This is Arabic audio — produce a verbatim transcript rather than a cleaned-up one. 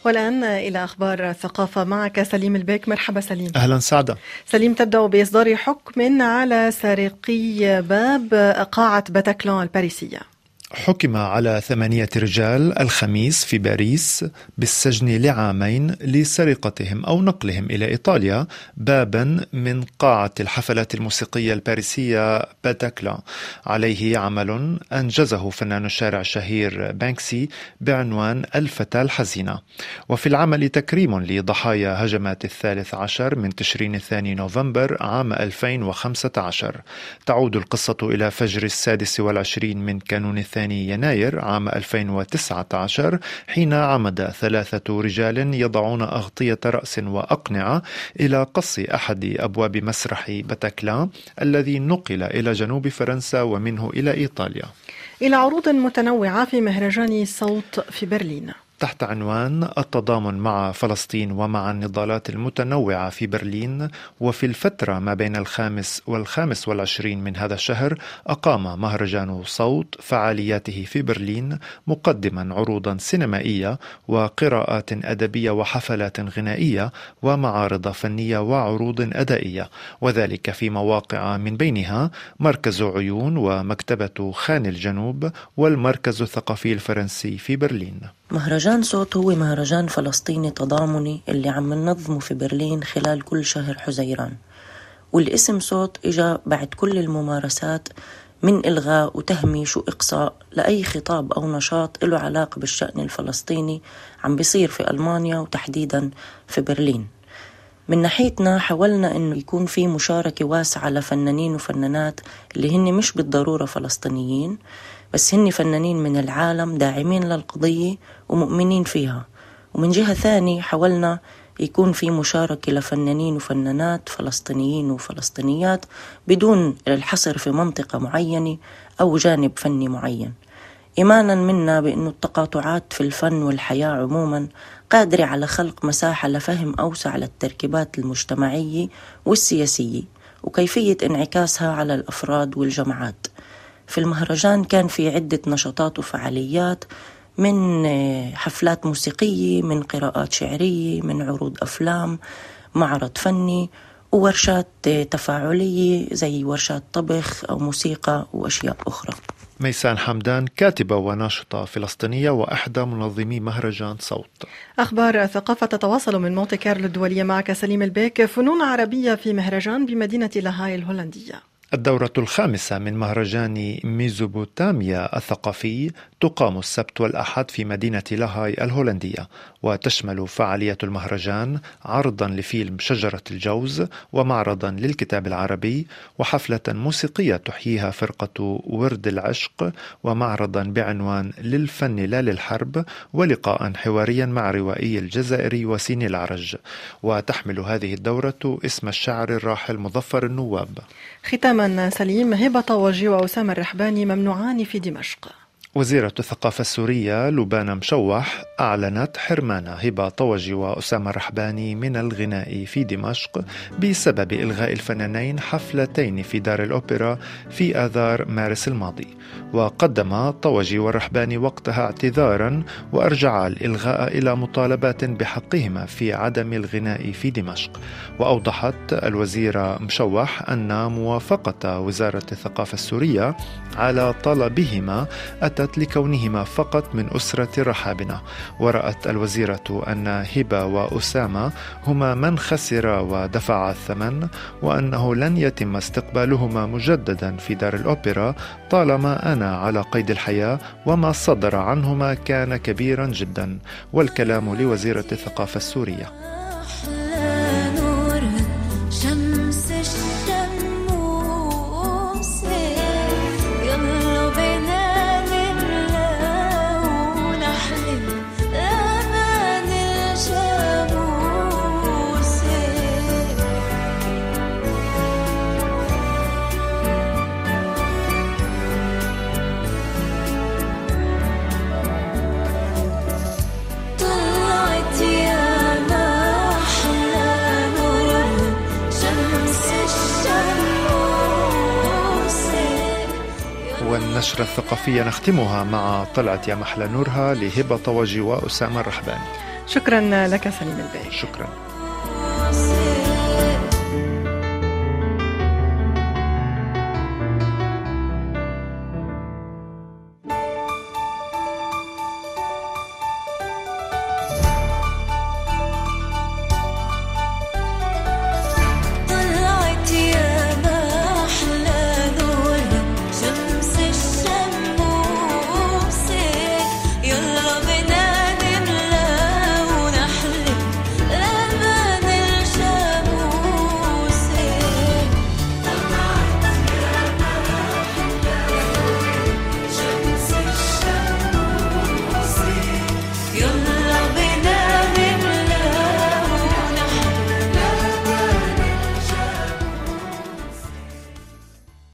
والآن إلى أخبار الثقافة معك سليم البيك. مرحبا سليم. أهلا سعدة. سليم، تبدأ بإصدار حكم على سارقي باب قاعة باتاكلان الباريسية. حكم على ثمانية رجال الخميس في باريس بالسجن لعامين لسرقتهم أو نقلهم إلى إيطاليا بابا من قاعة الحفلات الموسيقية الباريسية باتاكلان. عليه عمل أنجزه فنان الشارع الشهير بانكسي بعنوان الفتاة الحزينة، وفي العمل تكريم لضحايا هجمات الثالث عشر من تشرين الثاني نوفمبر عام ألفين وخمسة عشر. تعود القصة إلى فجر السادس والعشرين من كانون الثاني يناير عام ألفين وتسعة عشر، حين عمد ثلاثة رجال يضعون أغطية رأس وأقنعة إلى قص أحد أبواب مسرح باتاكلان الذي نقل إلى جنوب فرنسا ومنه إلى إيطاليا. إلى عروض متنوعة في مهرجان صوت في برلين تحت عنوان التضامن مع فلسطين ومع النضالات المتنوعة في برلين. وفي الفترة ما بين الخامس والخامس والعشرين من هذا الشهر أقام مهرجان صوت فعالياته في برلين، مقدما عروضا سينمائية وقراءات أدبية وحفلات غنائية ومعارض فنية وعروض أدائية، وذلك في مواقع من بينها مركز عيون ومكتبة خان الجنوب والمركز الثقافي الفرنسي في برلين. مهرجان صوت هو مهرجان فلسطيني تضامني اللي عم ننظمه في برلين خلال كل شهر حزيران، والاسم صوت إجا بعد كل الممارسات من إلغاء وتهميش وإقصاء لأي خطاب أو نشاط له علاقة بالشأن الفلسطيني عم بيصير في ألمانيا وتحديدا في برلين. من ناحيتنا حاولنا أنه يكون في مشاركة واسعة لفنانين وفنانات اللي هن مش بالضرورة فلسطينيين، بس هن فنانين من العالم داعمين للقضية ومؤمنين فيها. ومن جهة ثانية حاولنا يكون في مشاركة لفنانين وفنانات فلسطينيين وفلسطينيات بدون الحصر في منطقة معينة أو جانب فني معين، إيمانا منا بأنه التقاطعات في الفن والحياة عموما قادرة على خلق مساحة لفهم أوسع للتركيبات المجتمعية والسياسية وكيفية انعكاسها على الأفراد والجماعات. في المهرجان كان في عدة نشاطات وفعاليات، من حفلات موسيقية، من قراءات شعرية، من عروض أفلام، معرض فني، وورشات تفاعلية زي ورشات طبخ أو موسيقى وأشياء أخرى. ميسان حمدان، كاتبة وناشطة فلسطينية وأحدى منظمي مهرجان صوت. أخبار الثقافة تتواصل من مونتي كارلو الدولية معك سليم البيك. فنون عربية في مهرجان بمدينة لاهاي الهولندية. الدورة الخامسة من مهرجان ميزوبوتاميا الثقافي تقام السبت والأحد في مدينة لاهاي الهولندية، وتشمل فعالية المهرجان عرضا لفيلم شجرة الجوز ومعرضا للكتاب العربي وحفلة موسيقية تحييها فرقة ورد العشق ومعرضا بعنوان للفن لا للحرب ولقاء حواريا مع روائي الجزائري وسين العرج. وتحمل هذه الدورة اسم الشاعر الراحل مظفر النواب. ختاما سليم، هبة طواجي وأسامة الرحباني ممنوعان في دمشق. وزيرة الثقافة السورية لبنى مشوح أعلنت حرمان هبة طواجي وأسامة الرحباني من الغناء في دمشق بسبب إلغاء الفنانين حفلتين في دار الأوبرا في آذار مارس الماضي. وقدم طواجي والرحباني وقتها اعتذارا وأرجع الإلغاء إلى مطالبات بحقهما في عدم الغناء في دمشق. وأوضحت الوزيرة مشوح أن موافقة وزارة الثقافة السورية على طلبهما أتت لكونهما فقط من أسرة رحابنة. ورأت الوزيرة أن هبة وأسامة هما من خسر ودفع الثمن، وأنه لن يتم استقبالهما مجددا في دار الأوبرا طالما أنا على قيد الحياة، وما صدر عنهما كان كبيرا جدا. والكلام لوزيرة الثقافة السورية. والنشرة الثقافية نختمها مع طلعت يا محلى نورها لهبة طواجي وأسامة الرحباني. شكرا لك سليم الباك. شكرا.